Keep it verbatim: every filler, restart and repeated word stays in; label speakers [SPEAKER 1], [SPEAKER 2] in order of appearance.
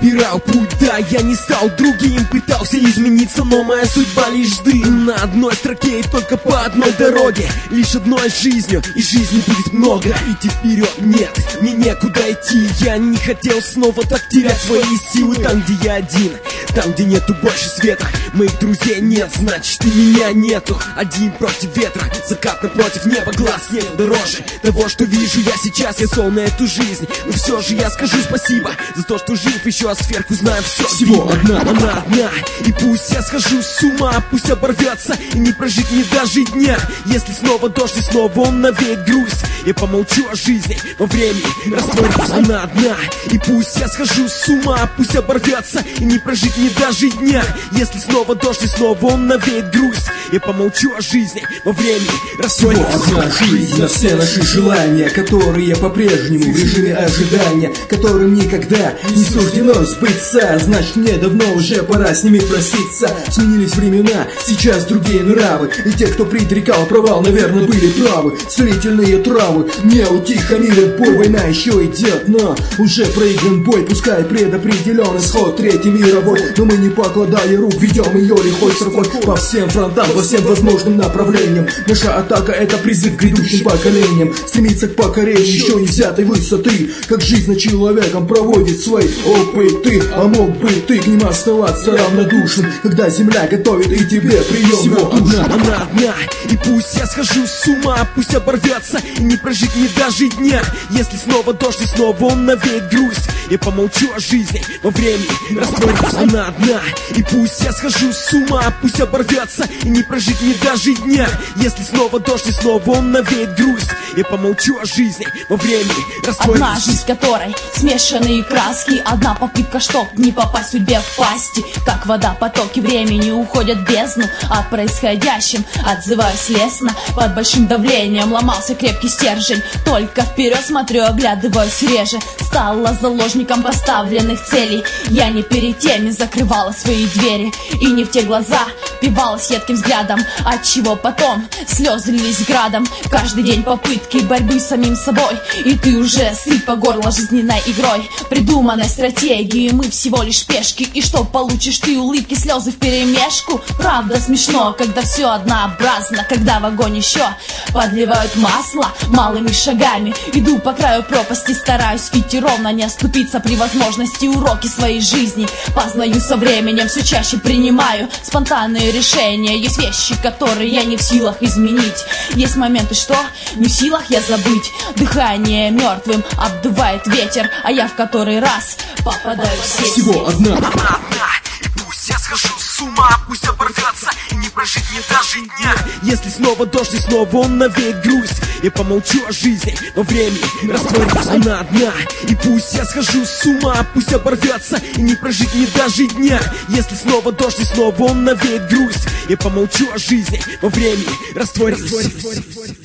[SPEAKER 1] выбирал путь, да, я не стал другим, пытался измениться, но моя судьба лишь дым. На одной строке и только по одной дороге, лишь одной жизнью, и жизни будет много. Идти вперед нет, мне некуда идти. Я не хотел снова так терять свои силы. Там, где я один, там, где нету больше света, моих друзей нет, значит и меня нету. Один против ветра, закат напротив неба, глаз нет дороже того, что вижу я сейчас. Я зол на эту жизнь, но все же я скажу спасибо за то, что жив еще, а сверху знаю все. Всего одна, она одна, и пусть я схожу с ума, пусть оборвется и не прожить мне даже дня. Если снова дождь и снова он навеет грусть, я помолчу о жизни во времени, растворюсь. Она одна, и пусть я схожу с ума, пусть оборвется и не прожить мне даже дня. Если снова дождь и снова он навеет грусть, я помолчу о жизни во времени, растворюсь.
[SPEAKER 2] Всего одна жизнь на все наши желания, которые по-прежнему в режиме ожидания, которым никогда не суждено сбыться. Значит, мне давно уже пора с ними проститься. Сменились времена, сейчас другие нравы, и те, кто предрекал провал, наверное, были правы. Целительные травы не утихомирят боль. Война еще идет, но уже проигран бой. Пускай предопределен исход Третьей мировой, но мы, не покладая рук, ведем ее лихой строкой по всем фронтам, по всем возможным направлениям. Наша атака — это призыв к грядущим поколениям, стремиться к покорению еще не взятой высоты. Как жизнь над человеком проводит свои опыты, а мог бы ты к ним оставаться равнодушным, когда земля готовит и тебе прием.
[SPEAKER 1] Всего одна, она одна, и пусть я схожу с ума, пусть оборвется и не прожить мне даже дня. Если снова дождь и снова он навеет грусть, я помолчу о жизни во времени, растворюсь. Она одна, и пусть я схожу с ума, пусть оборвется и не прожить мне даже дня. Если снова дождь и снова он навеет грусть, я помолчу о жизни во времени, растворюсь.
[SPEAKER 3] Одна жизнь, которой смешанные краски, одна попытка, чтоб не попасть судьбе в пасти. Как вода, потоки времени уходят в бездну, о происходящем отзываюсь лестно. Под большим давлением ломался крепкий стержень, только вперед смотрю, оглядываюсь реже. Стала заложником поставленных целей, я не перед теми закрывала свои двери, и не в те глаза впивалась едким взглядом, отчего потом слезы лились градом. Каждый день попытки борьбы с самим собой, и ты уже сыт по горло жизненной игрой, придуманной стратегией. Мы всего лишь пешки, и что получишь ты? Улыбки, слезы вперемешку. Правда смешно, когда все однообразно, когда в огонь еще подливают масло. Малыми шагами иду по краю пропасти, стараюсь идти ровно, не оступиться при возможности. Уроки своей жизни познаю со временем, все чаще принимаю спонтанные решения. Есть вещи, которые я не в силах изменить, есть моменты, что не в силах я забыть. Дыхание мертвым обдувает ветер, а я в который раз попадаю в сеть.
[SPEAKER 2] Всего одна,
[SPEAKER 1] она одна, и пусть я схожу с ума, пусть оборвется и не прожить мне даже дня. Если снова дождь и снова он навеет грусть, я помолчу о жизни во времени, растворюсь. Она одна, и пусть я схожу с ума, пусть оборвется и не прожить мне даже дня. Если снова дождь и снова он навеет грусть, я помолчу о жизни во времени, растворюсь.